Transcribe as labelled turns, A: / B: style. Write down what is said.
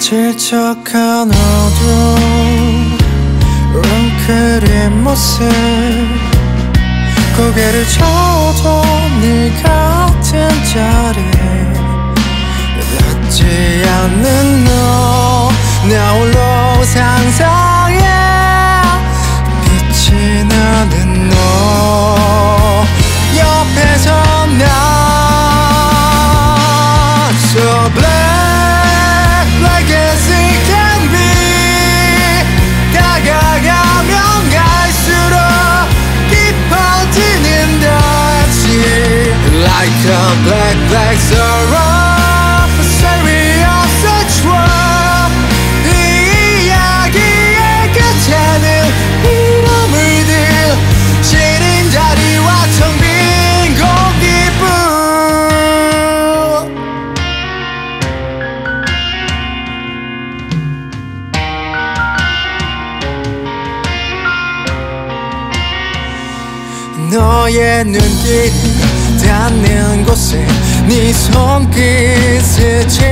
A: 질척한 어두운 웅크린 모습 고개를 쳐도 네 같은 자리에 닿지 않는 너 나 홀로 상상해 빛이 나는 너 옆에서 난 So black like as it can be 다가가면 갈수록 깊어지는 듯이 Like a black black sorrow serious trouble 이 이야기의 끝에는 이름을 들 시린 자리와 텅 빈 공기뿐 너의 눈길이 닿는 곳에 네 손끝을